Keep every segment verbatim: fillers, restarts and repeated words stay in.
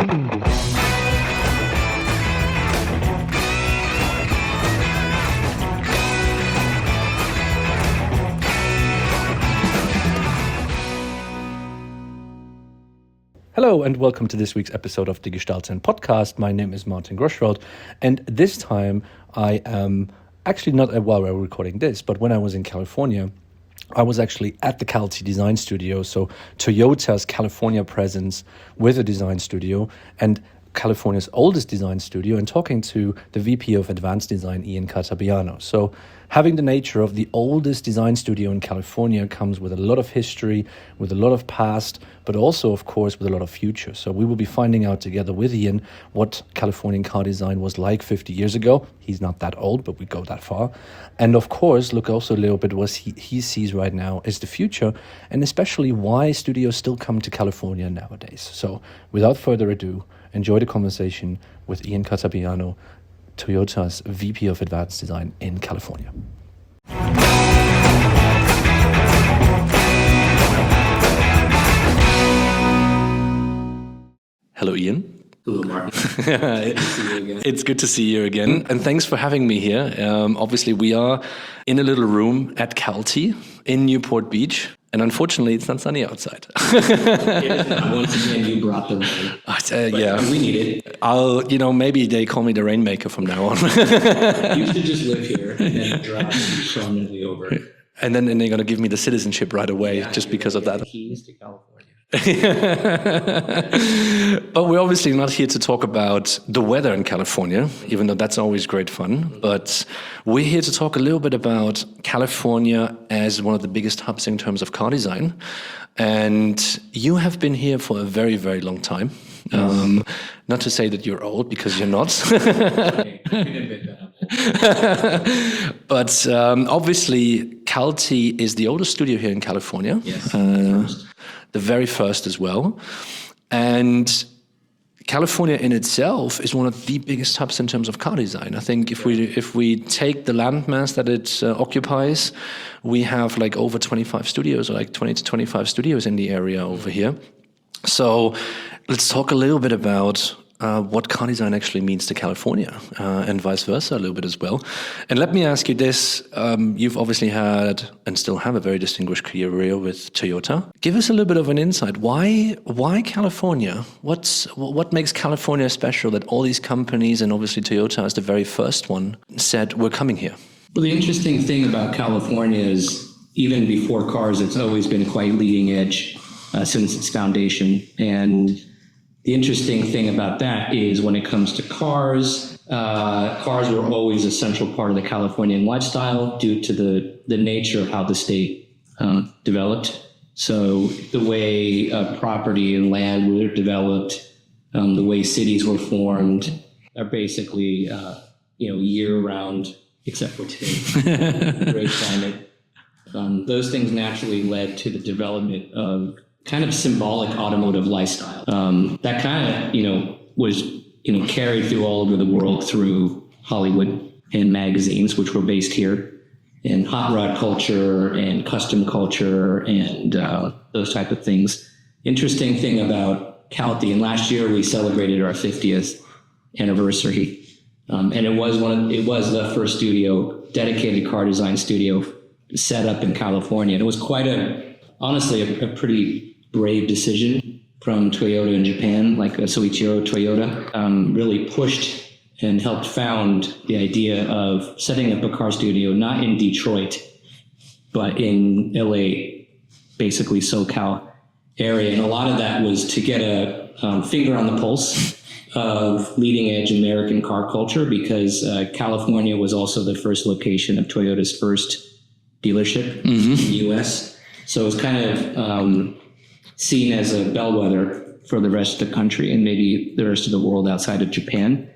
Hello and welcome to this week's episode of the Gestaltsein podcast. My name is Martin Groschwald, and this time I am actually not while we're recording this, but when I was in California, I was actually at the Calty Design Studio, so Toyota's California presence with a design studio and California's oldest design studio, and talking to the V P of Advanced Design, Ian Catabiano. So having the nature of the oldest design studio in California comes with a lot of history, with a lot of past, but also, of course, with a lot of future. So we will be finding out together with Ian what Californian car design was like fifty years ago. He's not that old, but we go that far. And of course, look also a little bit what he, he sees right now as the future, and especially why studios still come to California nowadays. So without further ado, enjoy the conversation with Ian Catabiano, Toyota's V P of Advanced Design in California. Hello, Ian. Hello, Martin. Good to see you again. It's good to see you again. And thanks for having me here. Um, obviously, we are in a little room at Calty in Newport Beach. And unfortunately, it's not sunny outside. Once again, you brought the rain. Uh, yeah, we need it. I'll, you know, maybe they call me the rainmaker from now on. You should just live here and then drive permanently over. And then and they're going to give me the citizenship right away, Yeah, just because of that. Keys to California. But we're obviously not here to talk about the weather in California, even though that's always great fun. But we're here to talk a little bit about California as one of the biggest hubs in terms of car design. And you have been here for a very, very long time. Um, not to say that you're old, because you're not. But um, obviously, Calty is the oldest studio here in California. Yes. Uh, the very first as well. And California in itself is one of the biggest hubs in terms of car design. I think if we if we take the landmass that it uh, occupies, we have like over twenty-five studios, or like twenty to twenty-five studios in the area over here. So let's talk a little bit about uh, what car design actually means to California, uh, and vice versa a little bit as well. And let me ask you this. Um, you've obviously had and still have a very distinguished career with Toyota. Give us a little bit of an insight. Why why California? What's What makes California special that all these companies, and obviously Toyota as the very first one, said we're coming here? Well, the interesting thing about California is even before cars, it's always been quite leading edge uh, since its foundation. And the interesting thing about that is when it comes to cars, uh, cars were always a central part of the Californian lifestyle due to the, the nature of how the state uh, developed. So the way uh, property and land were developed, um, the way cities were formed are basically, uh, you know, year-round, except for today, great climate. Um, those things naturally led to the development of kind of symbolic automotive lifestyle. Um, that kind of, you know, was, you know, carried through all over the world through Hollywood and magazines, which were based here, and hot rod culture and custom culture and uh, those type of things. Interesting thing about Calty, and last year we celebrated our fiftieth anniversary, um, and it was one of, it was the first studio, dedicated car design studio, set up in California. And it was quite a, honestly, a, a pretty brave decision from Toyota in Japan, like uh, Soichiro Toyota, um, really pushed and helped found the idea of setting up a car studio, not in Detroit, but in L A, basically SoCal area. And a lot of that was to get a um, finger on the pulse of leading edge American car culture, because uh, California was also the first location of Toyota's first dealership mm-hmm. in the U S. So it was kind of um, seen as a bellwether for the rest of the country and maybe the rest of the world outside of Japan.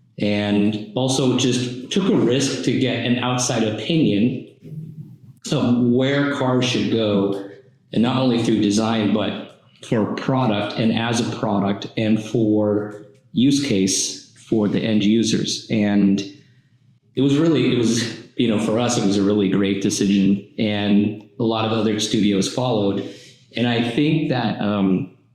And also just took a risk to get an outside opinion of where cars should go, and not only through design, but for product and as a product and for use case for the end users. And it was really, it was, you know, for us, it was a really great decision, and a lot of other studios followed. And I think that um,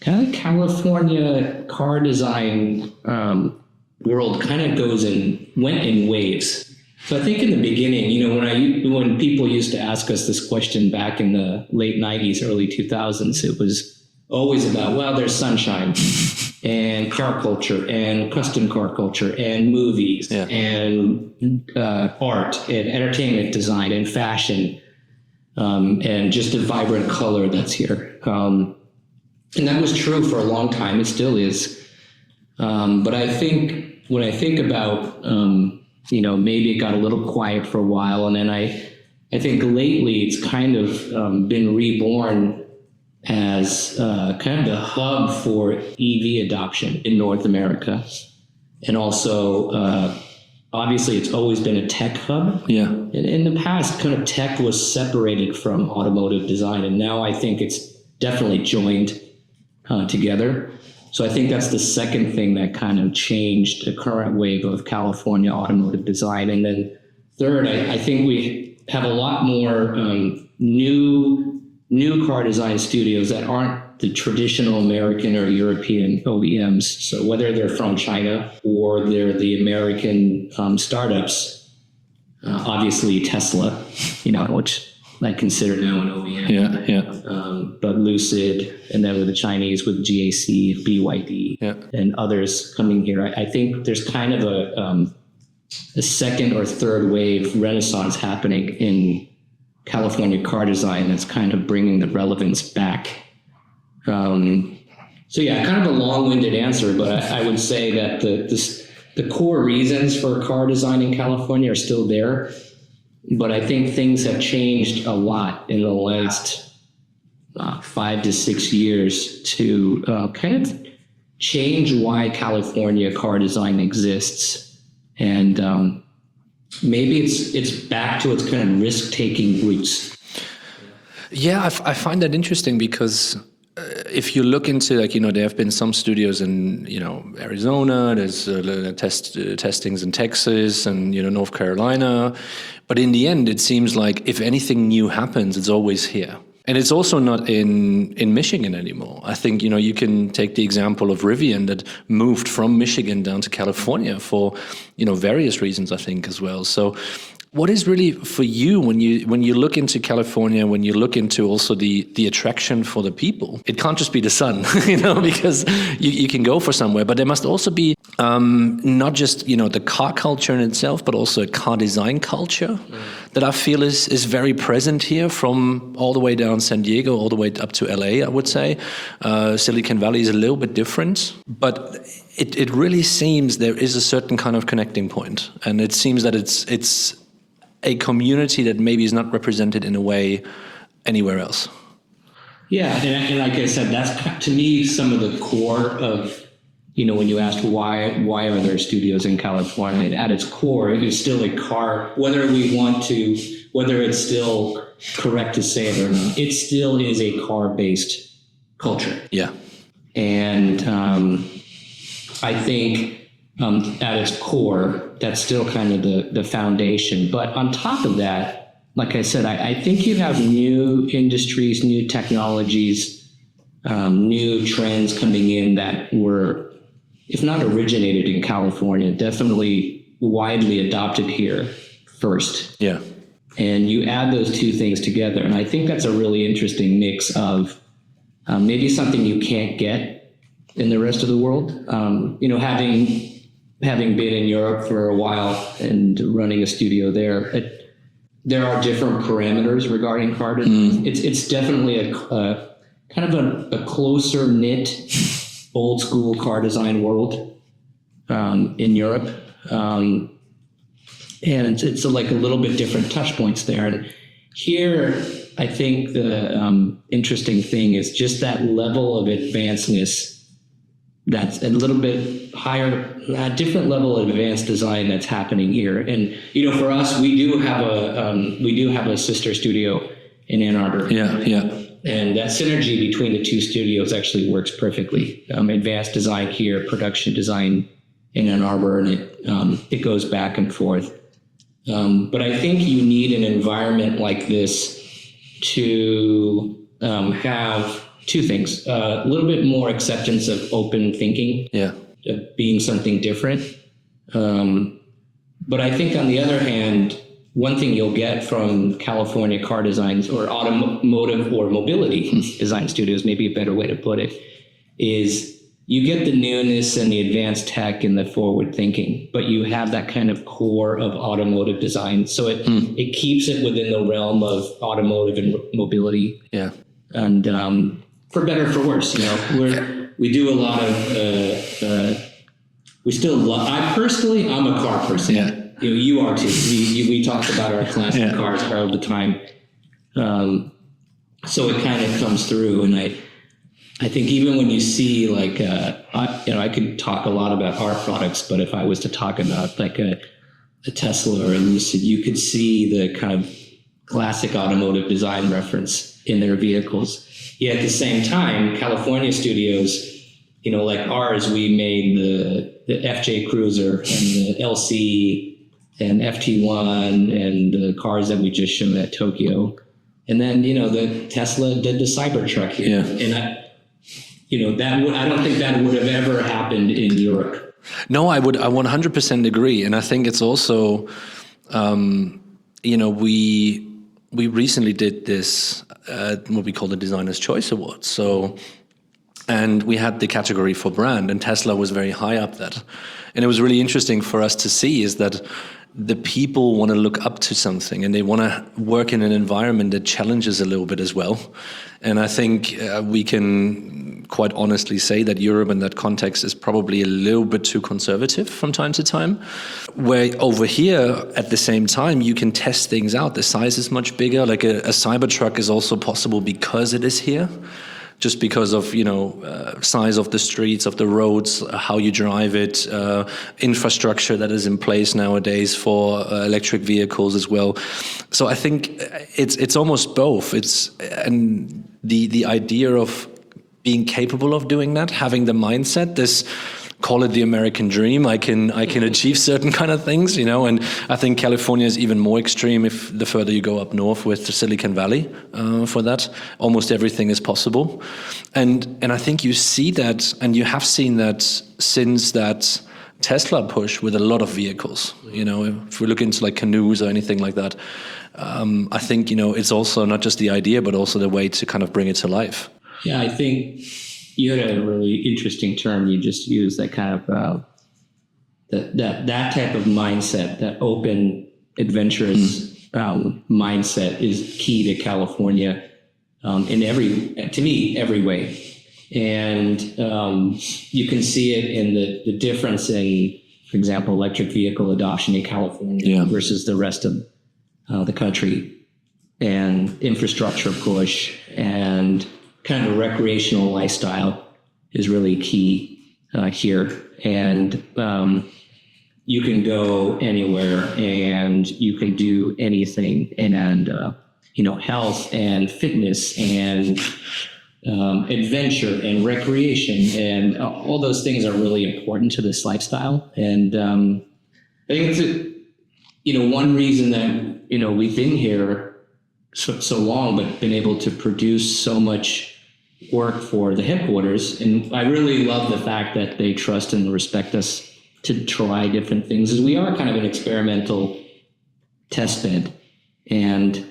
kind of California car design um, world kind of goes in, went in waves. So I think in the beginning, you know, when I when people used to ask us this question back in the late nineties, early two thousands, it was always about, well, there's sunshine and car culture and custom car culture and movies yeah. and uh, art and entertainment design and fashion um, and just a vibrant color that's here. Um, and that was true for a long time. It still is. Um, but I think when I think about, um, you know, maybe it got a little quiet for a while. And then I, I think lately it's kind of um, been reborn as uh, kind of the hub for E V adoption in North America. And also, uh, obviously, it's always been a tech hub. Yeah. In, in the past, kind of tech was separated from automotive design. And now I think it's definitely joined uh, together. So I think that's the second thing that kind of changed the current wave of California automotive design. And then third, I, I think we have a lot more um, new new car design studios that aren't the traditional American or European O E Ms. So whether they're from China or they're the American um, startups, uh, obviously Tesla, you know, which I consider now an O E M. Yeah, yeah. Um, but Lucid, and then with the Chinese with G A C, B Y D, yeah. and others coming here. I, I think there's kind of a, um, a second or third wave renaissance happening in California car design that's kind of bringing the relevance back. Um, so yeah, kind of a long-winded answer, but I, I would say that the this, the core reasons for car design in California are still there. But I think things have changed a lot in the last uh, five to six years to uh, kind of change why California car design exists. And um, maybe it's it's back to its kind of risk-taking roots. Yeah, I, f- I find that interesting because uh, if you look into, like, you know, there have been some studios in, you know, Arizona, there's uh, test uh, testings in Texas and, you know, North Carolina. But in the end, it seems like if anything new happens, it's always here. And it's also not in, in Michigan anymore. I think, you know, you can take the example of Rivian that moved from Michigan down to California for, you know, various reasons, I think, as well. So what is really for you when you when you look into California, when you look into also the the attraction for the people? It can't just be the sun, you know, because you, you can go for somewhere, but there must also be um, not just, you know, the car culture in itself, but also a car design culture mm. that I feel is is very present here, from all the way down San Diego, all the way up to L A, I would say. Uh, Silicon Valley is a little bit different, but it, it really seems there is a certain kind of connecting point, and it seems that it's it's a community that maybe is not represented in a way anywhere else. Yeah, and, and like I said, that's to me some of the core of, you know, when you asked why why are there studios in California, at its core, it is still a car, whether we want to, whether it's still correct to say it or not, it still is a car-based culture. Yeah. And um, I think um, at its core, that's still kind of the, the foundation. But on top of that, like I said, I, I think you have new industries, new technologies, um, new trends coming in that were, if not originated in California, definitely widely adopted here first. Yeah. And you add those two things together, and I think that's a really interesting mix of um, maybe something you can't get in the rest of the world. Um, you know, having having been in Europe for a while and running a studio there, it, there are different parameters regarding car design. Mm. It's it's definitely a, a kind of a, a closer knit, old school car design world um, in Europe. Um, and it's, it's a, like a little bit different touch points there. And here, I think the um, interesting thing is just that level of advancedness. That's a little bit higher, a different level of advanced design that's happening here. And, you know, for us, we do have a, um, we do have a sister studio in Ann Arbor. Yeah, yeah. And that synergy between the two studios actually works perfectly. Um, advanced design here, production design in Ann Arbor, and it, um, it goes back and forth. Um, but I think you need an environment like this to um, have two things. Uh, a little bit more acceptance of open thinking, Yeah. of being something different. Um, but I think on the other hand, one thing you'll get from California car designs or automotive or mobility design studios, maybe a better way to put it, is you get the newness and the advanced tech and the forward thinking, but you have that kind of core of automotive design. So it, mm. it keeps it within the realm of automotive and mobility. Yeah. And um, for better or for worse, you know, we're, we do a lot of, uh, uh, we still love, I personally, I'm a car person. Yeah. You know, you are too. We, we talk about our classic yeah. cars all the time. Um, so it kind of comes through. And I, I think even when you see like, uh, I, you know, I could talk a lot about our products, but if I was to talk about like a, a Tesla or a Lucid, you could see the kind of classic automotive design reference in their vehicles. Yet at the same time, California studios, you know, like ours, we made the, the F J Cruiser and the L C and F T one and the cars that we just showed at Tokyo. And then, you know, the Tesla did the Cybertruck here. Yeah. And I, you know, that would, I don't think that would have ever happened in Europe. No, I would, I one hundred percent agree. And I think it's also, um, you know, we, we recently did this, uh, what we call the Designer's Choice Awards. So, and we had the category for brand, and Tesla was very high up that. And it was really interesting for us to see is that the people want to look up to something and they want to work in an environment that challenges a little bit as well. And I think uh, we can quite honestly say that Europe in that context is probably a little bit too conservative from time to time. Where over here, at the same time, you can test things out. The size is much bigger. Like a, a Cybertruck is also possible because it is here. Just because of, you know, uh, size of the streets, of the roads, how you drive it, uh, infrastructure that is in place nowadays for uh, electric vehicles as well. So I think it's it's almost both. It's and the the idea of being capable of doing that, having the mindset, this. Call it the American dream. I can I can achieve certain kind of things, you know, and I think California is even more extreme if the further you go up north with the Silicon Valley uh, for that. Almost everything is possible. And and I think you see that, and you have seen that since that Tesla push with a lot of vehicles. You know, if we look into like canoes or anything like that, um, I think, you know, it's also not just the idea, but also the way to kind of bring it to life. Yeah, I think you had a really interesting term you just used, that kind of uh, that that that type of mindset, that open, adventurous mm. um, mindset is key to California um, in every, to me, every way. And um, you can see it in the, the difference in, for example, electric vehicle adoption in California yeah. versus the rest of uh, the country, and infrastructure push and kind of a recreational lifestyle is really key uh, here. And um, you can go anywhere and you can do anything. And, and uh, you know, health and fitness and um, adventure and recreation and all those things are really important to this lifestyle. And um, I think it's, a, you know, one reason that, you know, we've been here so, so long, but been able to produce so much work for the headquarters. And I really love the fact that they trust and respect us to try different things, as we are kind of an experimental test bed. And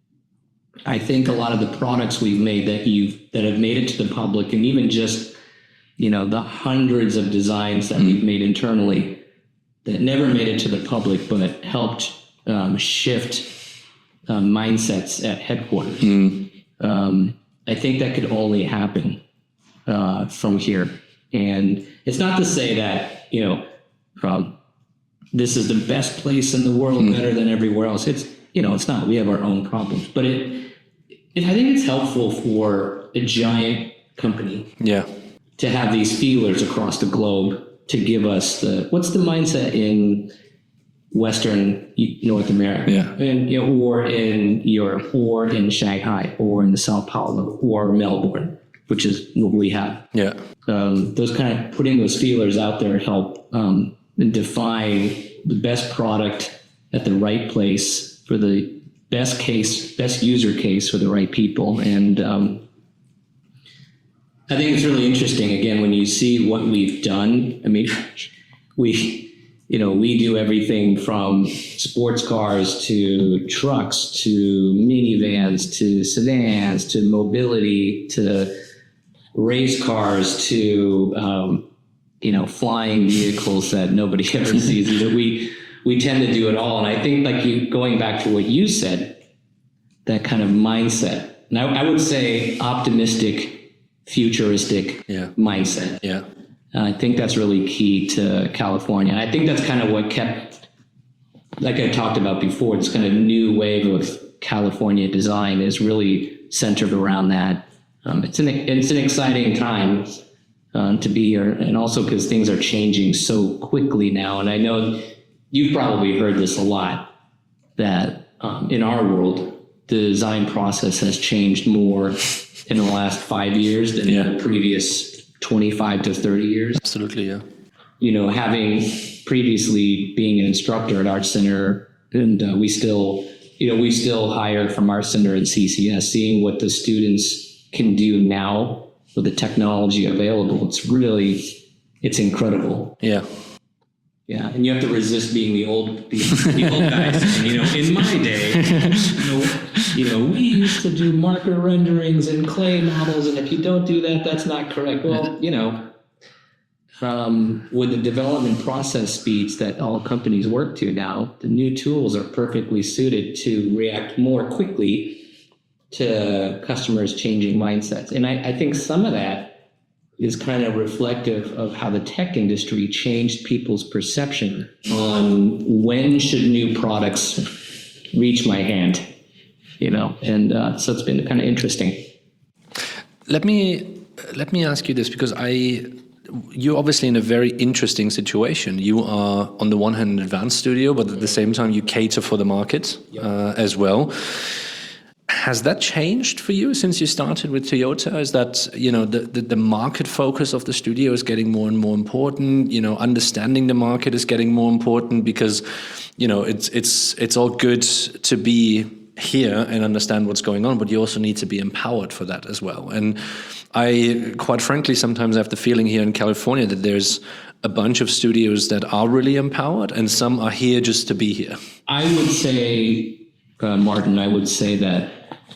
I think a lot of the products we've made that you've, that have made it to the public, and even just, you know, the hundreds of designs that we've made internally that never made it to the public, but helped um, shift uh, mindsets at headquarters. Mm. Um, I think that could only happen uh, from here. And it's not to say that, you know, um, this is the best place in the world, mm. better than everywhere else. It's, you know, it's not. We have our own problems. But it, it I think it's helpful for a giant company yeah. to have these feelers across the globe to give us the, what's the mindset in Western North America, yeah. and, you know, or in Europe, or in Shanghai, or in Sao Paulo, or Melbourne, which is what we have. Yeah. Um, those kind of putting those feelers out there help um, define the best product at the right place for the best case, best user case for the right people. And um, I think it's really interesting, again, when you see what we've done. I mean, we, you know, we do everything from sports cars to trucks to minivans to sedans to mobility to race cars to, um, you know, flying vehicles that nobody ever sees. You know, we, we tend to do it all. And I think, like, you going back to what you said, that kind of mindset, and I, I would say optimistic, futuristic yeah. mindset. Yeah. And I think that's really key to California. And I think that's kind of what kept, like I talked about before, this kind of new wave of California design is really centered around that. Um, it's an it's an exciting time uh, to be here, and also because things are changing so quickly now. And I know you've probably heard this a lot, that um, in our world, the design process has changed more in the last five years than yeah. the previous twenty-five to thirty years. Absolutely, yeah. You know, having previously being an instructor at Art Center, and uh, we still, you know, we still hire from Art Center and C C S, seeing what the students can do now with the technology available. It's really, it's incredible. Yeah. Yeah, and you have to resist being the old, the, the old guys. And, you know, in my day, you know, you know, we used to do marker renderings and clay models, and if you don't do that, that's not correct. Well, you know, um, with the development process speeds that all companies work to now, the new tools are perfectly suited to react more quickly to customers' changing mindsets. And I, I think some of that is kind of reflective of how the tech industry changed people's perception on when should new products reach my hand, you know, and uh, so it's been kind of interesting. Let me let me ask you this, because I, you're obviously in a very interesting situation. You are on the one hand an advanced studio, but at the same time you cater for the market uh, as well. Has that changed for you since you started with Toyota? Is that, you know, the, the, the market focus of the studio is getting more and more important? You know, understanding the market is getting more important, because, you know, it's it's it's all good to be here and understand what's going on, but you also need to be empowered for that as well. And I, quite frankly, sometimes have the feeling here in California that there's a bunch of studios that are really empowered, and some are here just to be here. I would say, uh, Martin, I would say that,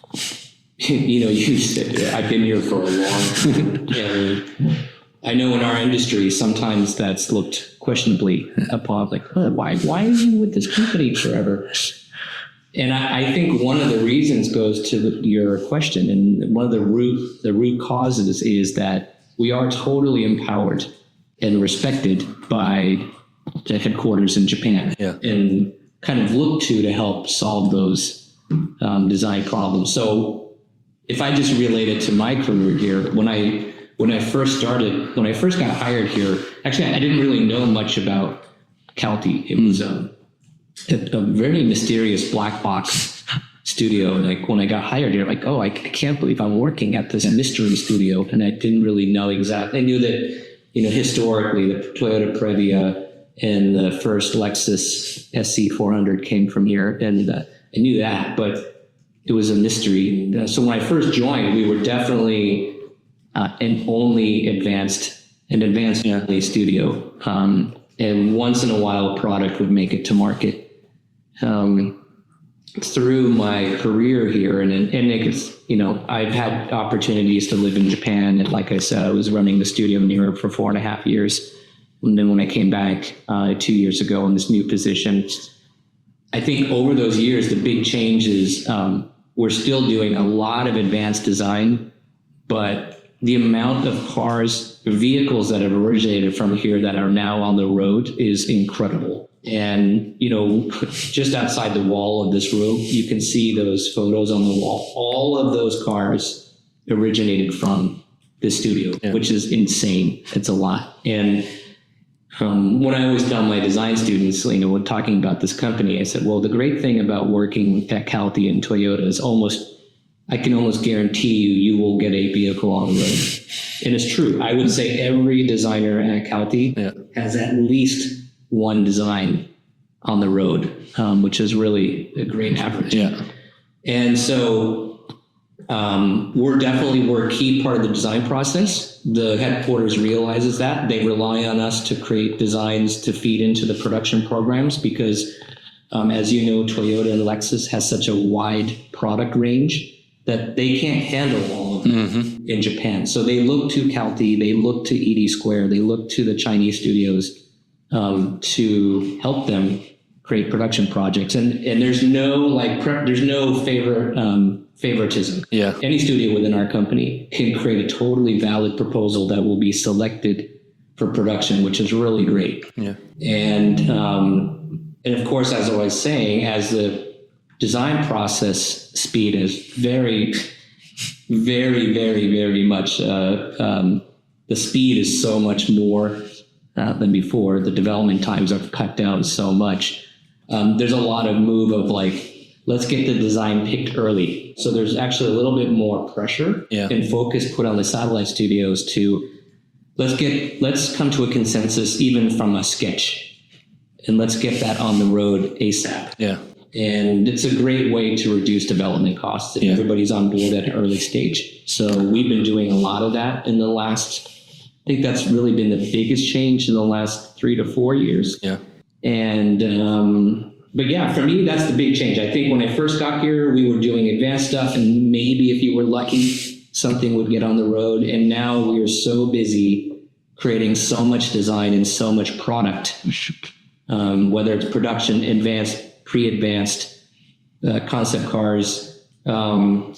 you know, you said, I've been here for a long time. And I know in our industry, sometimes that's looked questionably upon, like, huh, why, why are you with this company forever? And I, I think one of the reasons goes to the, your question, and one of the root, the root causes is that we are totally empowered and respected by the headquarters in Japan, yeah. and kind of looked to to help solve those um, design problems. So if I just relate it to my career here, when I when I first started, when I first got hired here, actually I didn't really know much about Calty. It was um, a, a very mysterious black box studio. Like when I got hired here, like, oh, I, I can't believe I'm working at this mystery studio, and I didn't really know exactly. I knew that, you know, historically the Toyota Previa and the first Lexus S C four hundred came from here, and uh, I knew that, but it was a mystery. Uh, so when I first joined, we were definitely uh, an only advanced, an advanced only studio, um, and once in a while a product would make it to market. Um, through my career here, and and it's, you know, I've had opportunities to live in Japan, and like I said, I was running the studio in Europe for four and a half years. And then when I came back uh, two years ago in this new position, I think over those years, the big change is um, we're still doing a lot of advanced design, but the amount of cars, vehicles that have originated from here that are now on the road is incredible. And, you know, just outside the wall of this room, you can see those photos on the wall. All of those cars originated from the studio, yeah. which is insane. It's a lot. And Um, when I always tell my design students, you know, when talking about this company, I said, well, the great thing about working at Calty and Toyota is almost, I can almost guarantee you, you will get a vehicle on the road. And it's true. I would say every designer at Calty yeah. has at least one design on the road, um, which is really a great average. Yeah. And so Um, we're definitely, we're a key part of the design process. The headquarters realizes that. They rely on us to create designs to feed into the production programs because, um, as you know, Toyota and Lexus has such a wide product range that they can't handle all of it mm-hmm. in Japan. So they look to Calty, they look to E D Square, they look to the Chinese studios um, to help them create production projects. And and there's no like pre- there's no favor um, favoritism. Yeah. Any studio within our company can create a totally valid proposal that will be selected for production, which is really great. Yeah. And um, and of course, as I was saying, as the design process speed is very, very, very, very much, uh, um, the speed is so much more uh, than before. The development times are cut down so much. Um, there's a lot of move of like, let's get the design picked early. So there's actually a little bit more pressure yeah. and focus put on the satellite studios to let's get, let's come to a consensus even from a sketch and let's get that on the road ASAP. Yeah. And it's a great way to reduce development costs if yeah. everybody's on board at an early stage. So we've been doing a lot of that in the last, I think that's really been the biggest change in the last three to four years. Yeah. And, um, but yeah, for me, that's the big change. I think when I first got here, we were doing advanced stuff and maybe if you were lucky, something would get on the road. And now we are so busy creating so much design and so much product, um, whether it's production, advanced, pre-advanced uh, concept cars, um,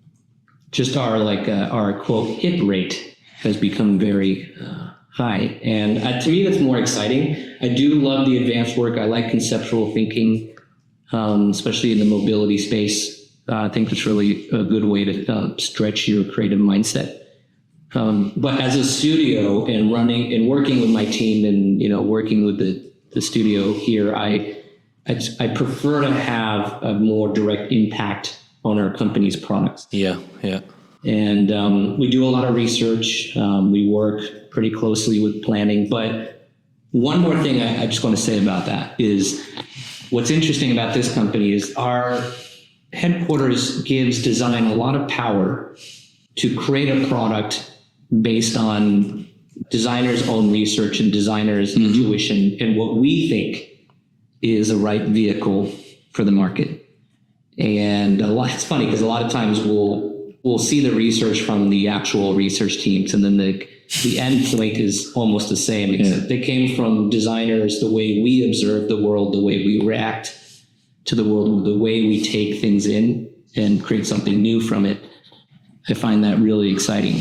just our like uh, our quote hit rate has become very uh, high, and uh, to me that's more exciting. I do love the advanced work. I like conceptual thinking, um, especially in the mobility space. Uh, I think it's really a good way to uh, stretch your creative mindset. Um, but as a studio and running and working with my team and you know working with the the studio here, I. I, I prefer to have a more direct impact on our company's products. Yeah, yeah. And um, we do a lot of research. Um, we work pretty closely with planning. But one more thing I, I just want to say about that is what's interesting about this company is our headquarters gives design a lot of power to create a product based on designers' own research and designers' mm-hmm. intuition and what we think is a right vehicle for the market. And a lot, it's funny because a lot of times we'll we'll see the research from the actual research teams and then the the end point is almost the same, except yeah. they came from designers, the way we observe the world, the way we react to the world, the way we take things in and create something new from it. I find that really exciting.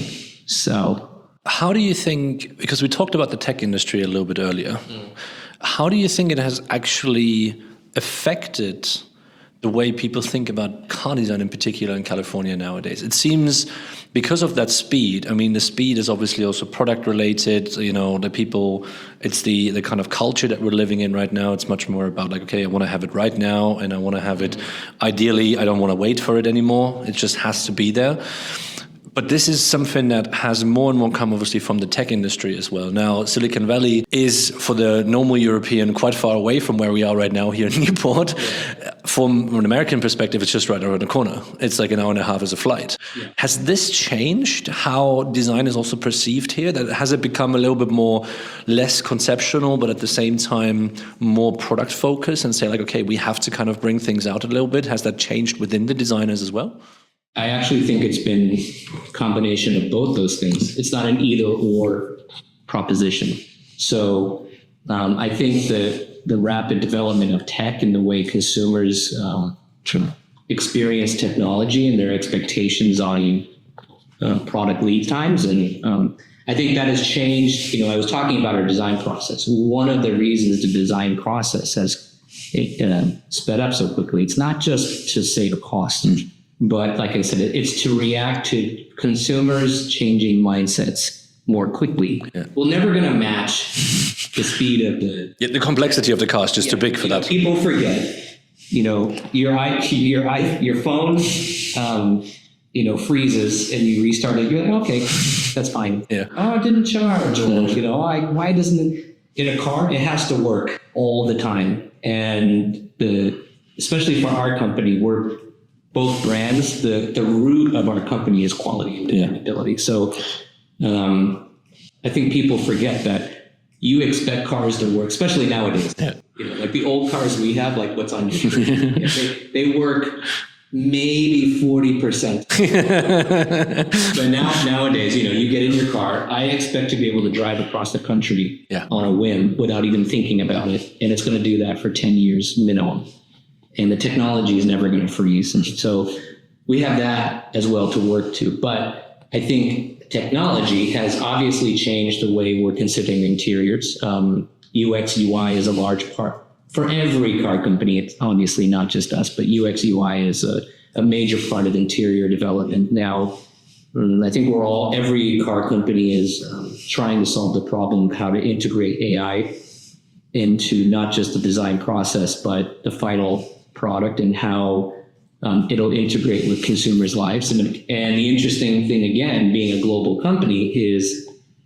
So how do you think, because we talked about the tech industry a little bit earlier, mm. how do you think it has actually affected the way people think about car design in particular in California nowadays? It seems because of that speed, I mean, the speed is obviously also product related, you know, the people, it's the, the kind of culture that we're living in right now. It's much more about like, okay, I want to have it right now and I want to have it ideally, I don't want to wait for it anymore. It just has to be there. But this is something that has more and more come obviously from the tech industry as well. Now, Silicon Valley is, for the normal European, quite far away from where we are right now here in Newport. Yeah. From an American perspective, it's just right around the corner. It's like an hour and a half as a flight. Yeah. Has this changed how design is also perceived here? That has it become a little bit more less conceptual, but at the same time more product focused and say like, okay, we have to kind of bring things out a little bit. Has that changed within the designers as well? I actually think it's been a combination of both those things. It's not an either or proposition. So um, I think that the rapid development of tech and the way consumers um, experience technology and their expectations on uh, product lead times. And um, I think that has changed. You know, I was talking about our design process. One of the reasons the design process has uh, sped up so quickly, it's not just to save cost. Mm. But like I said, it's to react to consumers' changing mindsets more quickly. Yeah. We're never going to match the speed of the... Yeah, the complexity of the car is just yeah, too big for that. Know, people forget, you know, your your your phone, um, you know, freezes and you restart it. You're like, okay, that's fine. Yeah. Oh, it didn't charge. Or, you know, I, why doesn't it... In a car, it has to work all the time. And the especially for our company, we're... both brands, the, the root of our company is quality and dependability. Yeah. So um, I think people forget that you expect cars to work, especially nowadays. Yeah. You know, like the old cars we have, like what's on your screen, yeah, they, they work maybe forty percent. But now nowadays, you know, you get in your car, I expect to be able to drive across the country yeah. on a whim without even thinking about it. And it's going to do that for ten years minimum. And the technology is never going to freeze. And so we have that as well to work to. But I think technology has obviously changed the way we're considering interiors. Um, U X, U I is a large part for every car company. It's obviously not just us, but U X, U I is a, a major part of interior development now. Um, I think we're all, every car company is um, trying to solve the problem of how to integrate A I into not just the design process, but the final product and how um, it'll integrate with consumers' lives. And, and the interesting thing, again, being a global company is,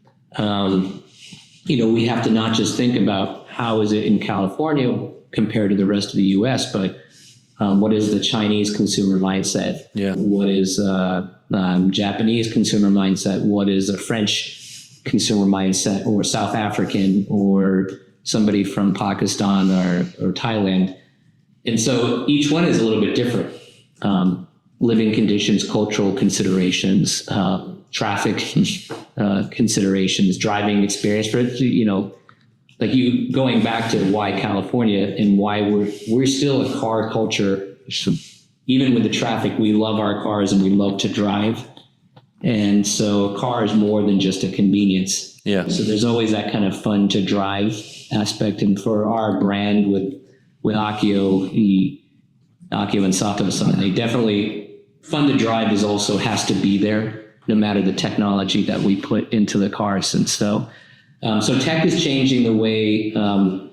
um, you know, we have to not just think about how is it in California compared to the rest of the U S, but um, what is the Chinese consumer mindset? Yeah. What is uh, um, Japanese consumer mindset? What is a French consumer mindset, or South African, or somebody from Pakistan or, or Thailand? And so each one is a little bit different. Um, living conditions, cultural considerations, uh, traffic uh, considerations, driving experience for it. You know, like you going back to why California and why we're we're still a car culture. Even with the traffic, we love our cars and we love to drive. And so a car is more than just a convenience. Yeah. So there's always that kind of fun to drive aspect. And for our brand with with Akio, he, Akio and Sato-san, they definitely, fun to drive is also has to be there, no matter the technology that we put into the cars. And so, um, so tech is changing the way, um,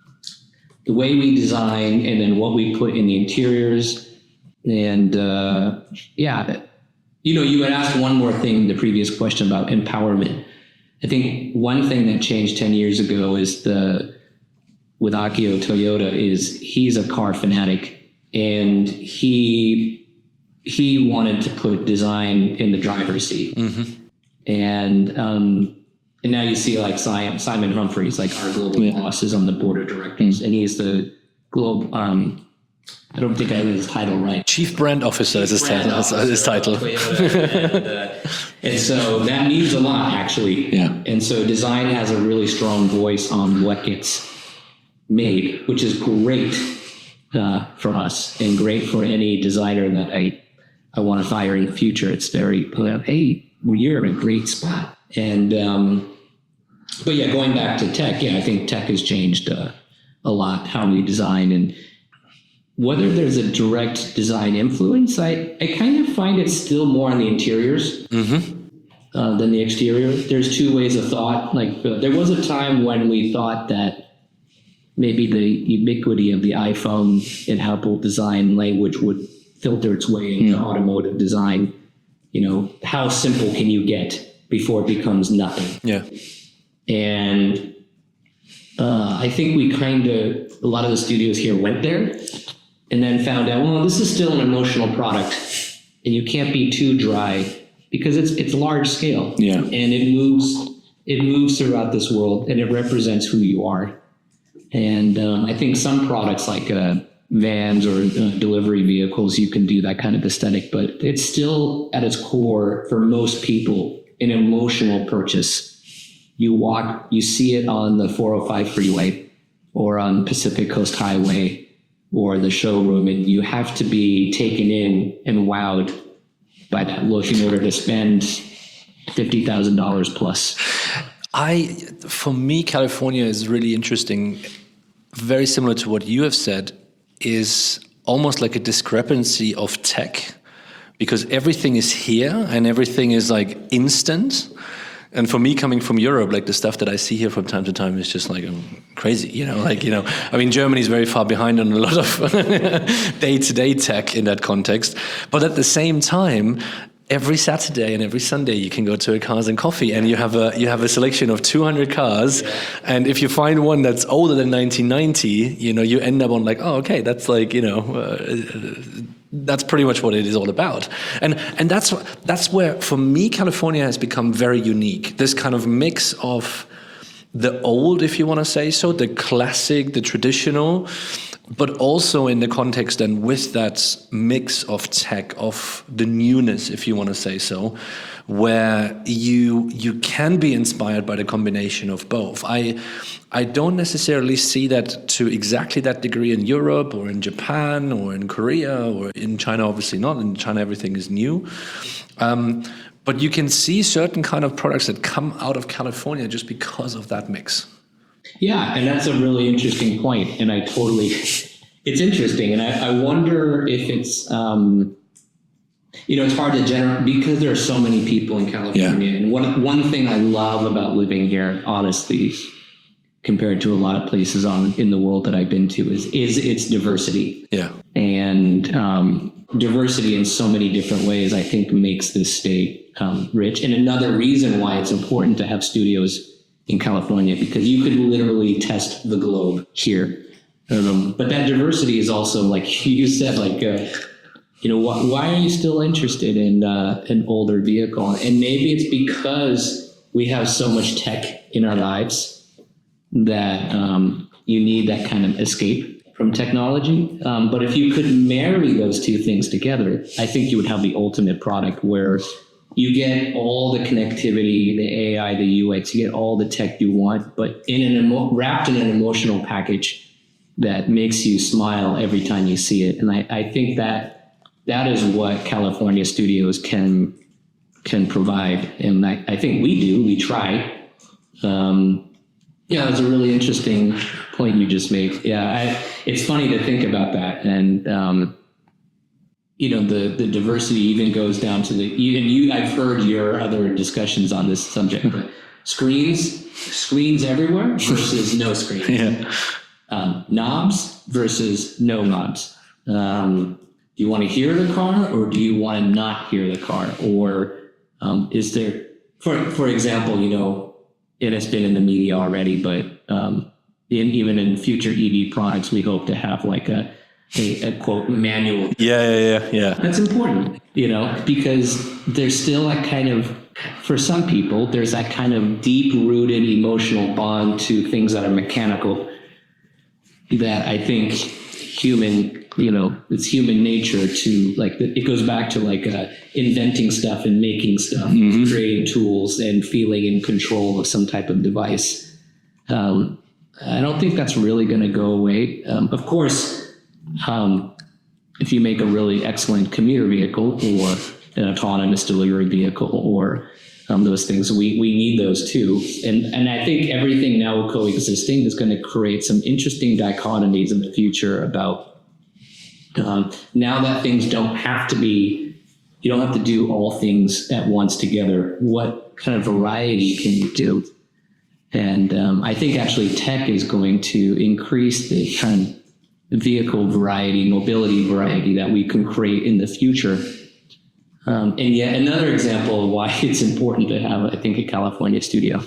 the way we design, and then what we put in the interiors. And uh, yeah, you know, you had asked one more thing, the previous question about empowerment. I think one thing that changed ten years ago is the, with Akio Toyoda, is he's a car fanatic, and he he wanted to put design in the driver's seat. Mm-hmm. And um, and now you see like Simon, Simon Humphries, like our global yeah. boss, is on the board of directors, mm-hmm. and he's the global. Um, I don't think I have his title right. Chief Brand Officer is his title. Officer, his title. and, uh, and so that means a lot, actually. Yeah. And so design has a really strong voice on what gets made, which is great uh, for us and great for any designer that I I want to hire in the future. It's very, hey, you're in a great spot. And um, but yeah, going back to tech, yeah, I think tech has changed uh, a lot how we design, and whether there's a direct design influence, I, I kind of find it still more on the interiors mm-hmm. uh, than the exterior. There's two ways of thought. Like uh, there was a time when we thought that maybe the ubiquity of the iPhone and Apple design language would filter its way into mm. automotive design. You know, how simple can you get before it becomes nothing? Yeah. And uh, I think we kind of, a lot of the studios here went there and then found out, well, this is still an emotional product and you can't be too dry because it's it's large scale. Yeah. And it moves, it moves throughout this world and it represents who you are. And um, I think some products like uh, vans or uh, delivery vehicles, you can do that kind of aesthetic, but it's still at its core for most people an emotional purchase. You walk, you see it on the four oh five freeway or on Pacific Coast Highway or the showroom, and you have to be taken in and wowed by that look in order to spend fifty thousand dollars plus. I, for me, California is really interesting. Very similar to what you have said, is almost like a discrepancy of tech, because everything is here and everything is like instant. And for me, coming from Europe, like the stuff that I see here from time to time is just like um, crazy, you know, like, you know, I mean, Germany is very far behind on a lot of day-to-day tech in that context. But at the same time, every Saturday and every Sunday you can go to a Cars and Coffee and you have a you have a selection of two hundred cars, yeah. And if you find one that's older than nineteen ninety, you know, you end up on like, oh, okay, that's like, you know, uh, that's pretty much what it is all about. And and that's that's where, for me, California has become very unique. This kind of mix of the old, if you want to say so, the classic, the traditional, but also in the context and with that mix of tech, of the newness, if you want to say so, where you you can be inspired by the combination of both. I I don't necessarily see that to exactly that degree in Europe or in Japan or in Korea or in China, obviously not. In China, everything is new. Um, but you can see certain kind of products that come out of California just because of that mix. Yeah, and that's a really interesting point, and I totally, it's interesting, and I, I wonder if it's, um, you know, it's hard to generate, because there are so many people in California, yeah. And one, one thing I love about living here, honestly, compared to a lot of places on in the world that I've been to, is is its diversity. Yeah. And um, diversity in so many different ways, I think, makes this state um, rich. And another reason why it's important to have studios in California, because you could literally test the globe here. Um, but that diversity is also, like you said, like, uh, you know, wh- why are you still interested in uh, an older vehicle? And maybe it's because we have so much tech in our lives that um, you need that kind of escape from technology. Um, but if you could marry those two things together, I think you would have the ultimate product where you get all the connectivity, the A I, the U X, you get all the tech you want, but in an emo- wrapped in an emotional package that makes you smile every time you see it. And I, I think that that is what California studios can can provide. And I, I think we do, we try. Um, yeah, it's a really interesting point you just made. Yeah, I, it's funny to think about that. And, um, you know, the, the diversity even goes down to the, even you, I've heard your other discussions on this subject, but screens, screens everywhere versus no screens. Yeah. Um, knobs versus no knobs. Um, do you want to hear the car or do you want to not hear the car? Or um, is there, for for example, you know, it has been in the media already, but um, in, even in future E V products, we hope to have like a, a, a quote manual. Yeah, yeah, yeah, yeah. That's important, you know, because there's still that kind of, for some people, there's that kind of deep-rooted emotional bond to things that are mechanical that I think human, you know, it's human nature to, like, it goes back to like uh, inventing stuff and making stuff, mm-hmm. creating tools and feeling in control of some type of device. Um, I don't think that's really going to go away. Um, of course, um, if you make a really excellent commuter vehicle or an autonomous delivery vehicle or um, those things, we, we need those too. And, and I think everything now coexisting is going to create some interesting dichotomies in the future about Um, now that things don't have to be, you don't have to do all things at once together. What kind of variety can you do? And um, I think actually tech is going to increase the kind of vehicle variety, mobility variety that we can create in the future. Um, and yet another example of why it's important to have, I think, a California studio.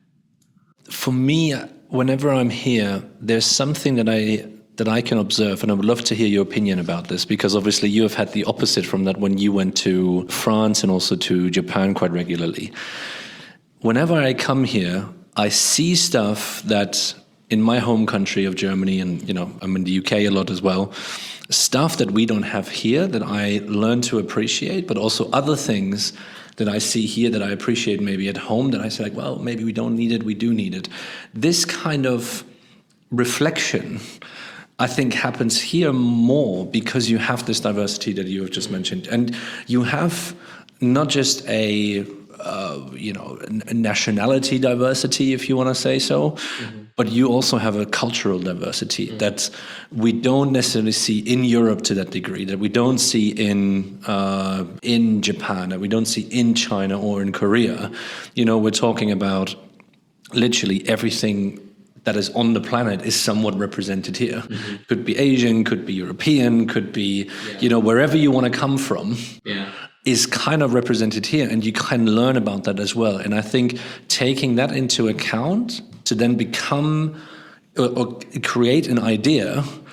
For me, whenever I'm here, there's something that I that I can observe, and I would love to hear your opinion about this, because obviously you have had the opposite from that when you went to France and also to Japan quite regularly. Whenever I come here, I see stuff that in my home country of Germany, and you know, I'm in the U K a lot as well, stuff that we don't have here that I learn to appreciate, but also other things that I see here that I appreciate maybe at home that I say like, well, maybe we don't need it, we do need it. This kind of reflection, I think, happens here more because you have this diversity that you have just mentioned, and you have not just a uh, you know a nationality diversity, if you want to say so, mm-hmm. but you also have a cultural diversity mm-hmm. that we don't necessarily see in Europe to that degree, that we don't see in uh, in Japan, that we don't see in China or in Korea. You know, we're talking about literally everything that is on the planet is somewhat represented here. Mm-hmm. Could be Asian, could be European, could be, yeah. you know, wherever you want to come from yeah. is kind of represented here. And you can learn about that as well. And I think taking that into account to then become or, or create an idea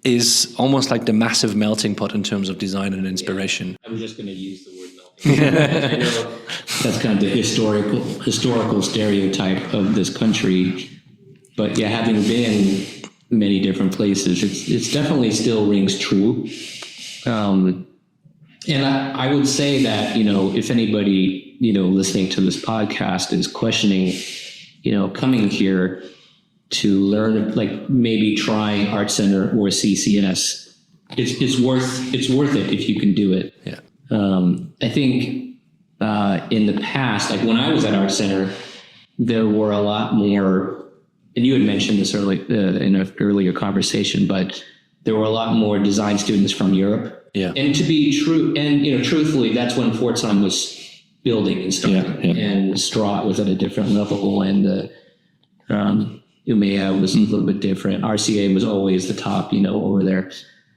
is almost like the massive melting pot in terms of design and inspiration. Yeah, I was just going to use the word melting pot. I know that's kind of the historical historical stereotype of this country, but yeah, having been many different places, it's it's definitely still rings true. Um, and I, I would say that, you know, if anybody, you know, listening to this podcast is questioning, you know, coming here to learn, like maybe trying Art Center or C C S, it's it's worth it's worth it if you can do it. Yeah. Um, I think uh, in the past, like when I was at Art Center, there were a lot more, and you had mentioned this early uh, in an earlier conversation, but there were a lot more design students from Europe. Yeah. And to be true, and you know, truthfully, that's when Pforzheim was building and starting, Yeah, yeah. and Straught was at a different level, and uh, um, U M E A was a little bit different. R C A was always the top, you know, over there.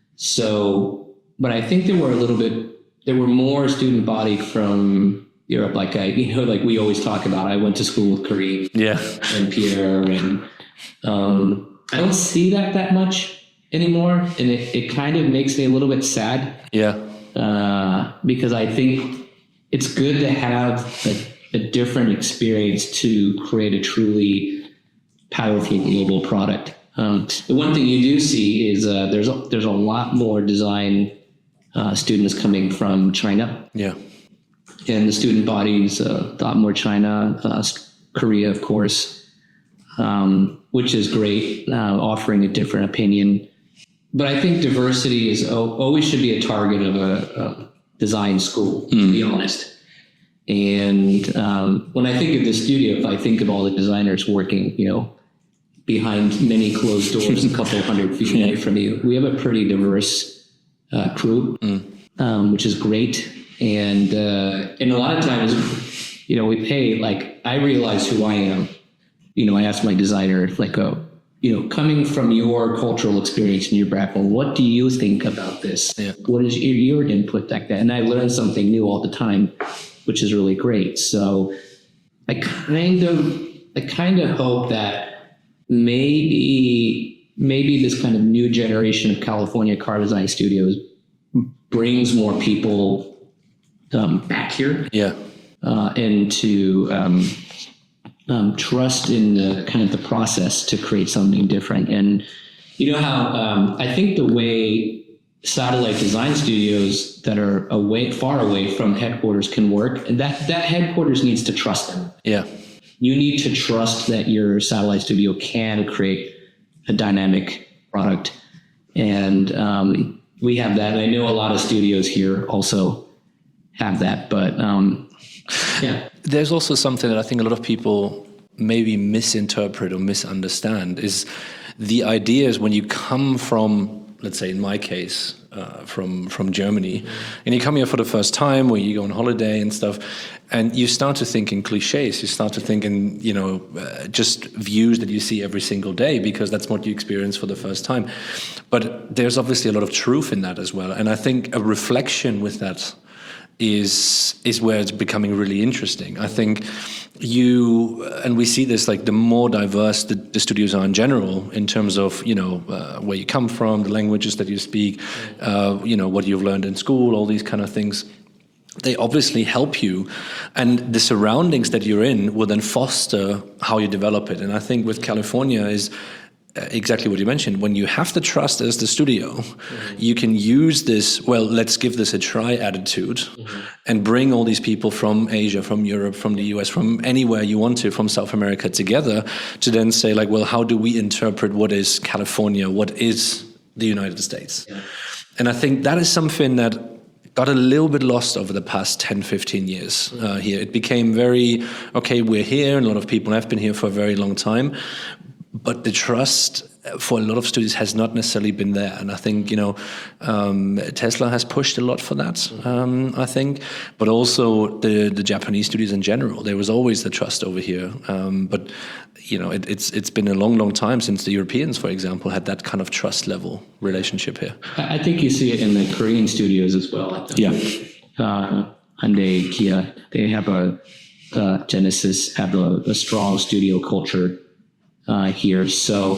So, but I think there were a little bit, there were more student body from Europe, like I, you know, like we always talk about. I went to school with Kareem, Yeah. and Pierre, and um, I don't see that that much anymore, and it, it kind of makes me a little bit sad. Yeah. Uh, because I think it's good to have a, a different experience to create a truly powerful global product. Um, the one thing you do see is uh, there's a, there's a lot more design uh, students coming from China, Yeah. and the student bodies uh, a lot more China, uh, Korea, of course, um, which is great, uh, offering a different opinion. But I think diversity is always should be a target of a, a design school, to be honest. And um, when I think of the studio, if I think of all the designers working, you know, behind many closed doors, a couple hundred feet away from you, we have a pretty diverse uh, crew, mm. um, which is great. And uh, and a lot of times, you know, we pay, like, I realize who I am. You know, I asked my designer, like, oh, you know, coming from your cultural experience and your background, what do you think about this? Yeah. What is your, your input like that? And I learn something new all the time, which is really great. So I kind of, I kind of hope that maybe, maybe this kind of new generation of California car design studios brings more people um, back here. Yeah. Uh, and to um, um, trust in the kind of the process to create something different. And you know how um, I think the way satellite design studios that are away, far away from headquarters can work, and that that headquarters needs to trust them. Yeah. You need to trust that your satellite studio can create a dynamic product, and um, we have that. And I know a lot of studios here also have that, but um, yeah. There's also something that I think a lot of people maybe misinterpret or misunderstand is the idea is when you come from, let's say in my case, uh, from from Germany, mm-hmm. and you come here for the first time or you go on holiday and stuff, and you start to think in cliches, you start to think in, you know, uh, just views that you see every single day because that's what you experience for the first time. But there's obviously a lot of truth in that as well. And I think a reflection with that is is where it's becoming really interesting. I think you, and we see this, like the more diverse the, the studios are in general in terms of, you know, uh, where you come from, the languages that you speak, uh, you know, what you've learned in school, all these kind of things, they obviously help you. And the surroundings that you're in will then foster how you develop it. And I think with California is exactly what you mentioned. When you have the trust as the studio, mm-hmm. you can use this, well, let's give this a try attitude, mm-hmm. and bring all these people from Asia, from Europe, from the U S, from anywhere you want to, from South America together to then say, like, well, how do we interpret what is California? What is the United States? Yeah. And I think that is something that got a little bit lost over the past ten, fifteen years uh, here. It became very, okay, we're here, and a lot of people have been here for a very long time. But the trust for a lot of studios has not necessarily been there. And I think, you know, um, Tesla has pushed a lot for that, um, I think. But also the, the Japanese studios in general, there was always the trust over here. Um, but, you know, it, it's it's been a long, long time since the Europeans, for example, had that kind of trust level relationship here. I think you see it in the Korean studios as well. Yeah. Uh, Hyundai, Kia, they have a, uh, Genesis have a, a strong studio culture Uh, here. So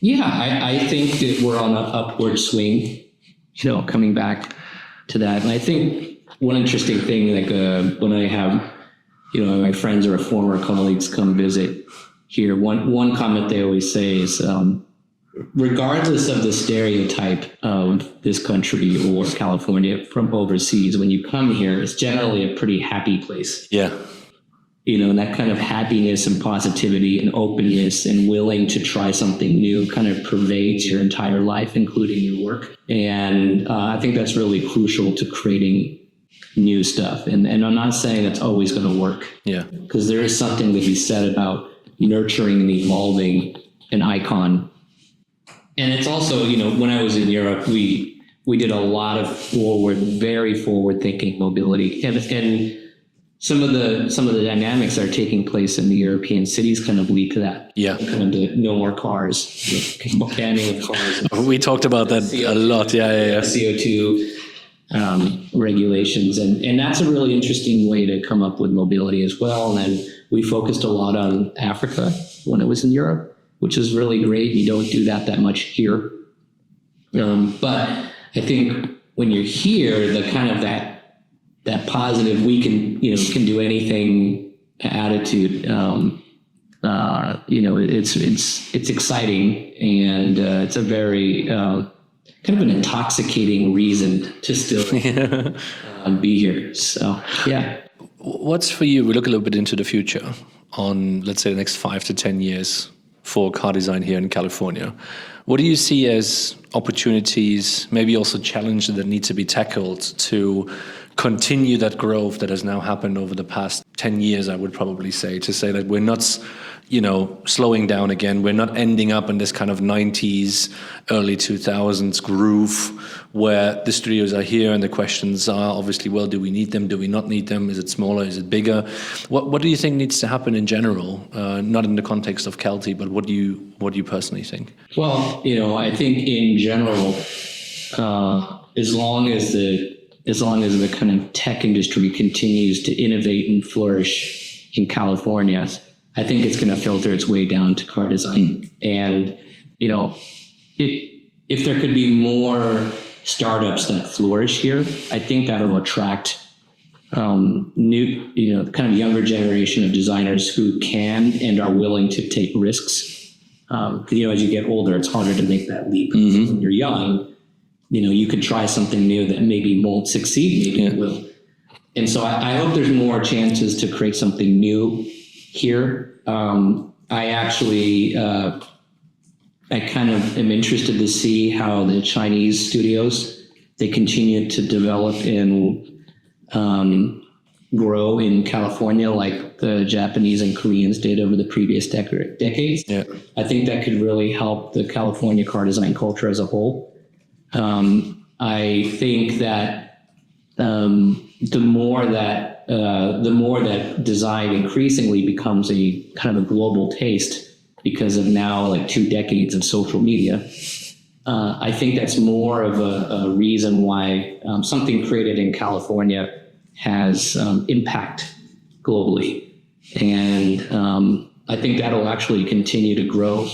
Yeah, I, I think that we're on an upward swing, you know, coming back to that. And I think one interesting thing, like uh, when I have, you know, my friends or former colleagues come visit here, one, one comment they always say is, um, regardless of the stereotype of this country or California from overseas, when you come here, it's generally a pretty happy place. Yeah. You know, and that kind of happiness and positivity and openness and willing to try something new kind of pervades your entire life, including your work. And uh, I think that's really crucial to creating new stuff. And, and I'm not saying that's always going to work. Yeah. Because there is something to be said about nurturing and evolving an icon. And it's also, you know, when I was in Europe, we we did a lot of forward, very forward-thinking mobility, and and some of the some of the dynamics that are taking place in the European cities kind of lead to that. Yeah, kind of the no more cars, banning of cars. We talked about that C O two, a lot. Yeah, yeah, yeah. C O two um, regulations, and and that's a really interesting way to come up with mobility as well. And then we focused a lot on Africa when it was in Europe, which is really great. You don't do that that much here. Um, but I think when you're here, the kind of that that positive, we can, you know, can do anything attitude, um, uh, you know, it's it's it's exciting, and uh, it's a very uh, kind of an intoxicating reason to still um, be here. So, yeah. What's for you, we look a little bit into the future on, let's say, the next five to ten years for car design here in California. What do you see as opportunities, maybe also challenges that need to be tackled to continue that growth that has now happened over the past ten years, I would probably say, to say that we're not, you know, slowing down again. We're not ending up in this kind of nineties, early two thousands groove where the studios are here and the questions are obviously, well, do we need them? Do we not need them? Is it smaller? Is it bigger? What What do you think needs to happen in general? Uh, not in the context of Kelty, but what do you what do you personally think? Well, you know, I think in general, uh, as long as the as long as the kind of tech industry continues to innovate and flourish in California, I think it's going to filter its way down to car design. And, you know, it, if there could be more startups that flourish here, I think that'll attract um, new, you know, kind of younger generation of designers who can and are willing to take risks. Um, you know, as you get older, it's harder to make that leap. Mm-hmm. When you're young, you know, you could try something new that maybe won't succeed, maybe it will. And so I, I hope there's more chances to create something new here. Um, I actually, uh, I kind of am interested to see how the Chinese studios, they continue to develop and um, grow in California like the Japanese and Koreans did over the previous dec- decades. Yeah. I think that could really help the California car design culture as a whole. Um, I think that um, the more that uh, the more that design increasingly becomes a kind of a global taste because of now like two decades of social media, uh, I think that's more of a, a reason why um, something created in California has um, impact globally, and um, I think that'll actually continue to grow.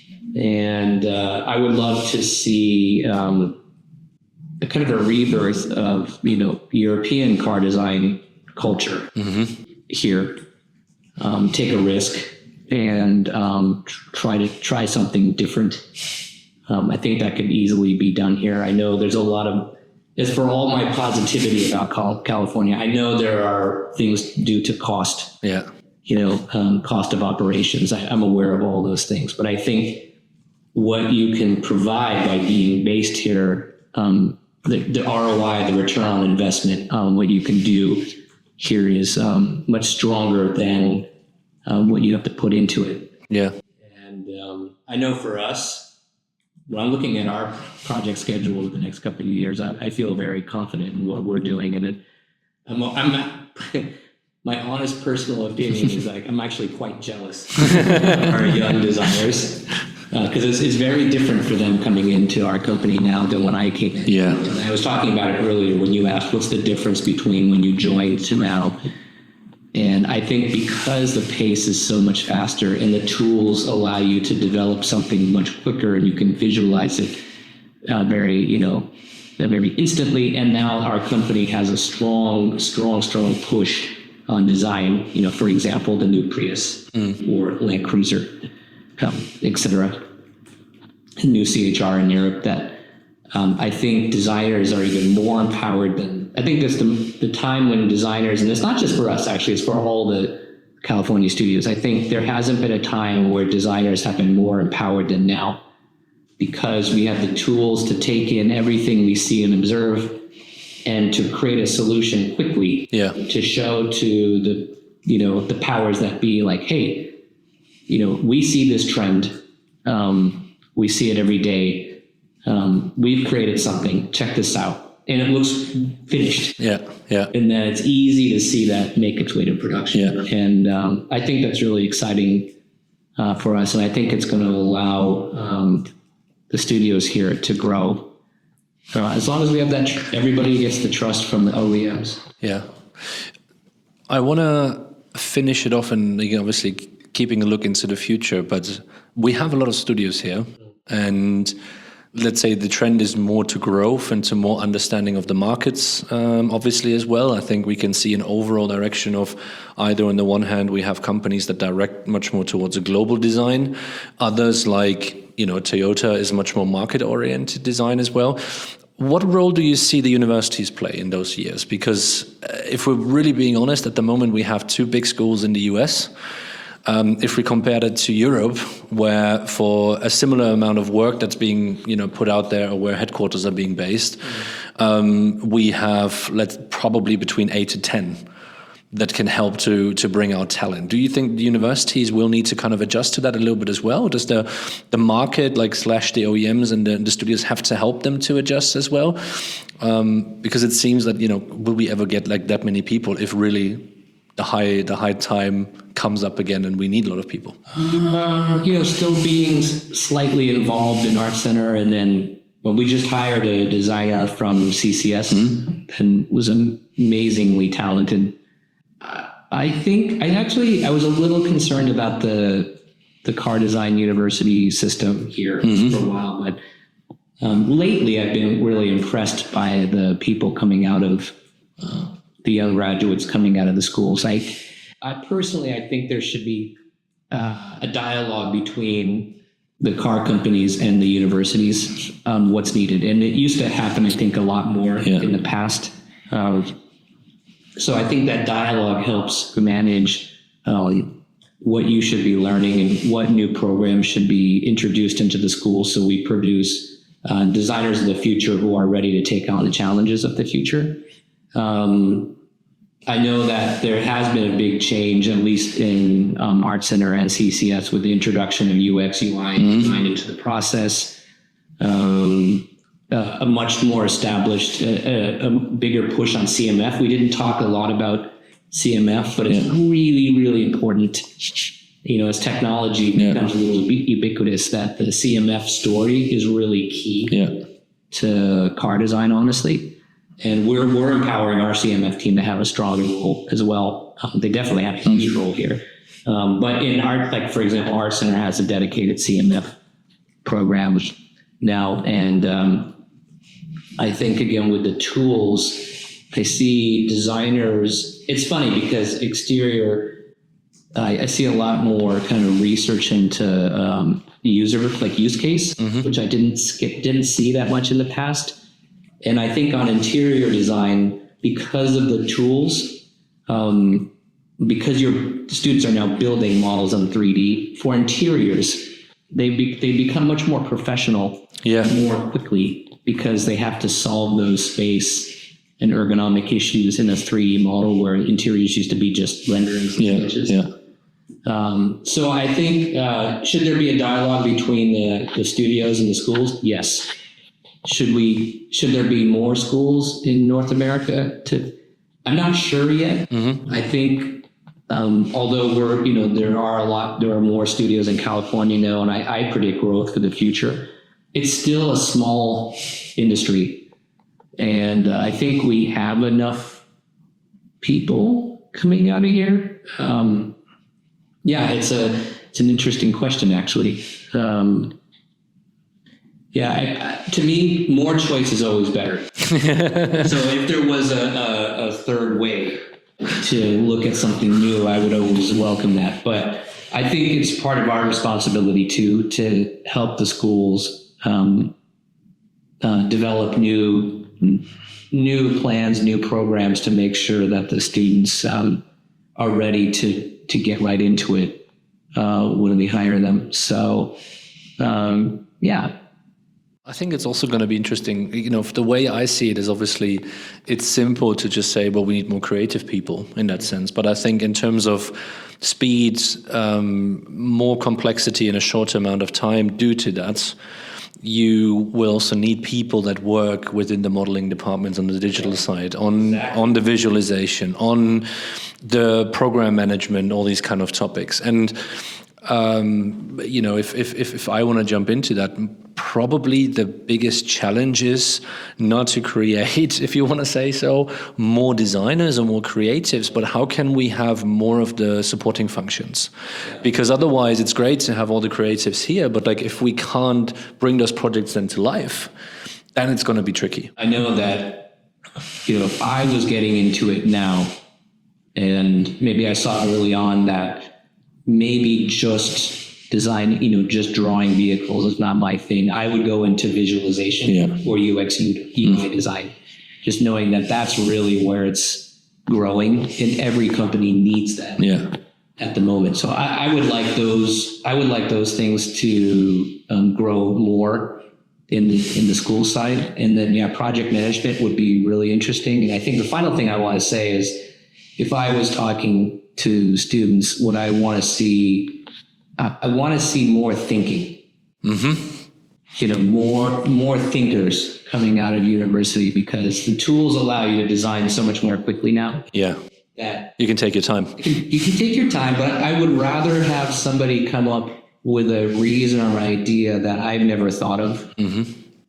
And uh, I would love to see um, a kind of a rebirth of, you know, European car design culture mm-hmm. here. Um, take a risk and um, try to try something different. Um, I think that could easily be done here. I know there's a lot of, as for all my positivity about California, I know there are things due to cost. Yeah. You know, um, cost of operations. I, I'm aware of all those things, but I think what you can provide by being based here, um, the, the R O I, the return on investment, um, what you can do here is um, much stronger than um, what you have to put into it. Yeah. And um, I know for us, when I'm looking at our project schedule over the next couple of years, I, I feel very confident in what we're doing. And it, I'm, I'm not, my honest personal opinion is like, I'm actually quite jealous of our young designers. Because uh, it's, it's very different for them coming into our company now than when I came in. Yeah. And I was talking about it earlier when you asked what's the difference between when you joined to now. And I think because the pace is so much faster and the tools allow you to develop something much quicker and you can visualize it uh, very, you know, very instantly. And now our company has a strong, strong, strong push on design, you know, for example, the new Prius mm. or Land Cruiser, um, et cetera. New C H R in Europe that um, I think designers are even more empowered than, I think there's the, the time when designers, and it's not just for us actually, it's for all the California studios. I think there hasn't been a time where designers have been more empowered than now, because we have the tools to take in everything we see and observe and to create a solution quickly yeah. to show to the, you know, the powers that be like, hey, you know, we see this trend. Um, we see it every day. Um, we've created something. Check this out. And it looks finished. Yeah, yeah. And then it's easy to see that make its way to production. Yeah. And um, I think that's really exciting uh, for us. And I think it's going to allow um, the studios here to grow. Uh, as long as we have that, tr- everybody gets the trust from the O E Ms. Yeah. I want to finish it off and you know, obviously keeping a look into the future, but we have a lot of studios here. And let's say the trend is more to growth and to more understanding of the markets, um, obviously as well. I think we can see an overall direction of either on the one hand, we have companies that direct much more towards a global design. Others like, you know, Toyota is much more market-oriented design as well. What role do you see the universities play in those years? Because uh, if we're really being honest, at the moment we have two big schools in the U S. Um, if we compare that to Europe, where for a similar amount of work that's being, you know, put out there, or where headquarters are being based, mm-hmm. um, we have let's probably between eight to ten that can help to to bring out talent. Do you think the universities will need to kind of adjust to that a little bit as well? Does the the market, like slash the O E Ms and the, the studios, have to help them to adjust as well? Um, because it seems that, you know, will we ever get like that many people if really the high the high time comes up again and we need a lot of people? Uh, you know, still being slightly involved in Art Center, and then when we just hired a designer from C C S mm-hmm. and was amazingly talented. Uh, I think I actually I was a little concerned about the the car design university system here mm-hmm. for a while, but um, lately I've been really impressed by the people coming out of. Uh, the young graduates coming out of the schools. I, I personally, I think there should be uh, a dialogue between the car companies and the universities on what's needed. And it used to happen, I think, a lot more yeah. in the past. Uh, so I think that dialogue helps manage uh, what you should be learning and what new programs should be introduced into the school, so we produce uh, designers of the future who are ready to take on the challenges of the future. Um, I know that there has been a big change, at least in um, Art Center and C C S, with the introduction of U X, U I mm-hmm. design into the process. Um, uh, a much more established, uh, a, a bigger push on C M F. We didn't talk a lot about C M F, but it's yeah. really, really important. You know, as technology yeah. becomes a little ubiquitous, that the C M F story is really key yeah. to car design, honestly. And we're we're empowering our C M F team to have a stronger role as well. Um, they definitely have a huge role here. Um, but in art, like for example, Art Center has a dedicated C M F program now. And um, I think, again, with the tools, I see designers, it's funny because exterior, I, I see a lot more kind of research into um, user, like use case, mm-hmm. which I didn't skip, didn't see that much in the past. And I think on interior design, because of the tools, um, because your students are now building models on three D for interiors, they be, they become much more professional yeah. more quickly, because they have to solve those space and ergonomic issues in a three D model where interiors used to be just renderings and yeah. sketches. Yeah. Um, so I think, uh, should there be a dialogue between the, the studios and the schools? Yes. Should we? Should there be more schools in North America? To, I'm not sure yet. Mm-hmm. I think, um, although we're, you know, there are a lot, there are more studios in California now, and I, I predict growth for the future. It's still a small industry, and uh, I think we have enough people coming out of here? Um, yeah, it's a it's an interesting question, actually. Um, yeah, I, I, to me, more choice is always better. So if there was a, a, a third way to look at something new, I would always welcome that. But I think it's part of our responsibility too to help the schools um, uh, develop new new plans, new programs to make sure that the students um, are ready to to get right into it uh, when we hire them. So um, yeah. I think it's also going to be interesting. You know, the way I see it is obviously it's simple to just say, well, we need more creative people in that sense. But I think in terms of speed, um, more complexity in a short amount of time due to that, you will also need people that work within the modeling departments on the digital side, on exactly. on the visualization, on the program management, all these kind of topics. And Um, you know, if, if, if, if I want to jump into that, probably the biggest challenge is not to create, if you want to say so, more designers or more creatives, but how can we have more of the supporting functions? Yeah. Because otherwise it's great to have all the creatives here, but like if we can't bring those projects into life, then it's going to be tricky. I know that, you know, if I was getting into it now, and maybe I saw early on that maybe just design, you know, just drawing vehicles is not my thing. I would go into visualization yeah. or U X, U I mm. design, just knowing that that's really where it's growing, and every company needs that yeah. at the moment. So I, I would like those. I would like those things to um, grow more in the, in the school side, and then yeah, project management would be really interesting. And I think the final thing I want to say is, if I was talking to students, what I want to see, uh, I want to see more thinking. Mm-hmm. You know, more more thinkers coming out of university, because the tools allow you to design so much more quickly now. Yeah, that you can take your time. You can, you can take your time, but I would rather have somebody come up with a reason or idea that I've never thought of, mm-hmm.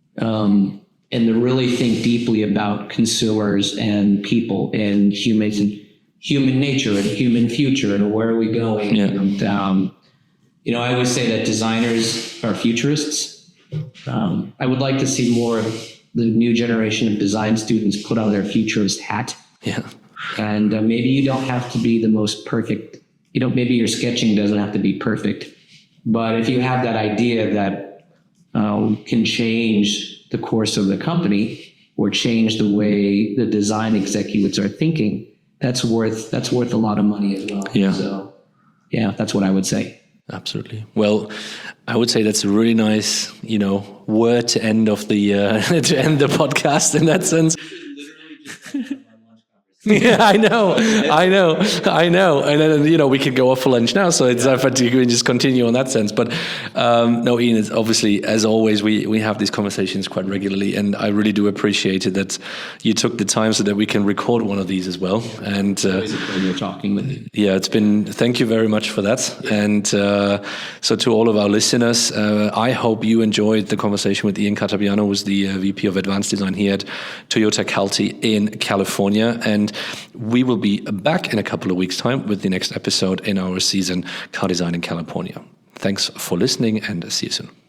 um, and to really think deeply about consumers and people and humans and human nature and human future and where are we going. Yeah. And, um, you know, I always say that designers are futurists. Um, I would like to see more of the new generation of design students put on their futurist hat. Yeah. And uh, maybe you don't have to be the most perfect. You know, maybe your sketching doesn't have to be perfect, but if you have that idea that uh, can change the course of the company or change the way the design executives are thinking, that's worth that's worth a lot of money as well. Yeah. So, yeah, that's what I would say. Absolutely. Well, I would say that's a really nice, you know, word to end of the uh, to end the podcast in that sense. Yeah, I know, I know, I know. And then, you know, we could go off for lunch now, so it's yeah. uh, you can just continue on that sense. But um, no, Ian, it's obviously, as always, we, we have these conversations quite regularly, and I really do appreciate it that you took the time so that we can record one of these as well. And uh, always a pleasure talking with you. Yeah, it's been, thank you very much for that. Yeah. And uh, so to all of our listeners, uh, I hope you enjoyed the conversation with Ian Catabiano, who's the uh, V P of Advanced Design here at Toyota Calty in California. And we will be back in a couple of weeks' time with the next episode in our season, Car Design in California. Thanks for listening, and see you soon.